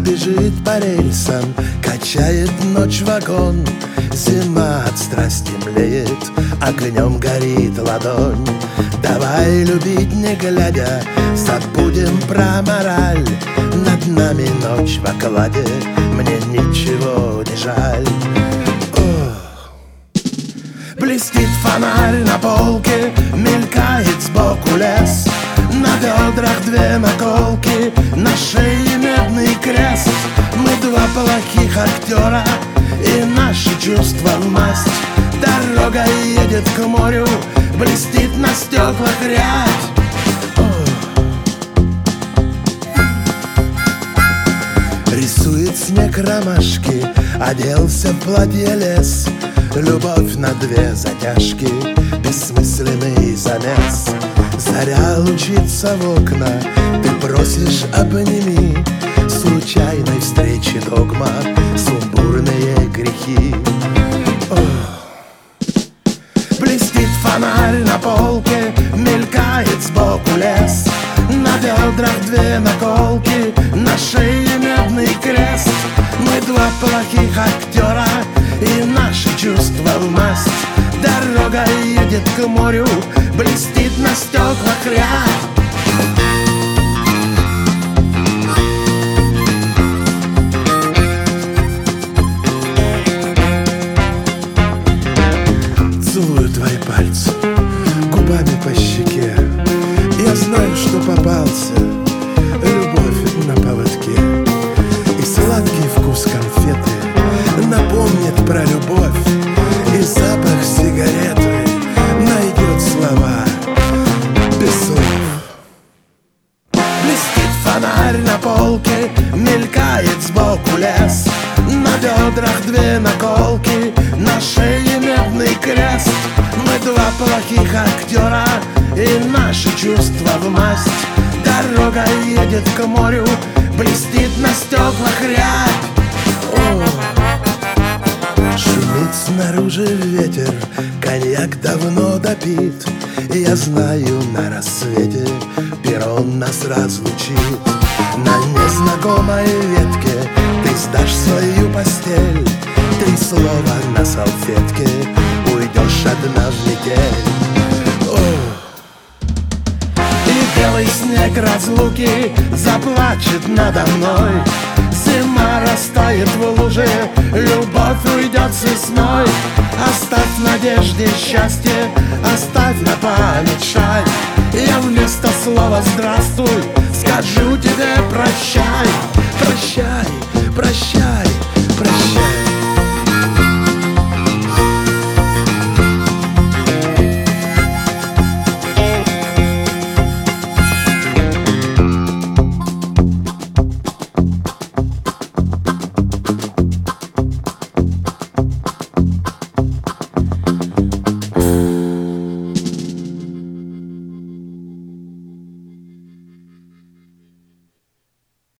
бежит по рельсам, качает ночь вагон. Зима от страсти млеет, огнем горит ладонь. Давай любить не глядя, забудем про мораль. Над нами ночь в окладе, мне ничего не жаль. Блестит фонарь на полке, мелькает сбоку лес. На бедрах две наколки, на шее медный крест. Мы два плохих актера, и наши чувства в масть. Дорога едет к морю, блестит на стеклах рябь. Рисует снег ромашки, оделся в платье лес. Любовь на две затяжки, бессмысленный замес. Заря лучится в окна, ты просишь обними. Случайной встречи догма, сумбурные грехи. Блестит фонарь на полке, мелькает сбоку лес. На бедрах две наколки, на шее медный крест. Мы два плохих актера, и наши чувства в масть. Дорога едет к морю, блестит на стеклах рябь. Целую твои пальцы губами по щеке. Я знаю, что попался, любовь на поводке. И сладкий вкус конфеты напомнит про любовь. И запах сигареты найдет слова без слов. Блестит фонарь на полке, мелькает сбоку лес. На бедрах две наколки, на шее медный крест. Мы два плохих актера, и наши чувства в масть. Дорога едет к морю, блестит на стеклах рябь. Шумит снаружи ветер, коньяк давно допит. Я знаю, на рассвете перрон нас разлучит. На незнакомой ветке ты сдашь свою постель. 3 слова на салфетке, уйдешь одна в метель. И белый снег разлуки заплачет надо мной. Зима растает в луже, любовь уйдет с весной. Оставь в надежде счастье, оставь на память шаль. Я вместо слова «здравствуй» скажу тебе «прощай». Прощай, прощай.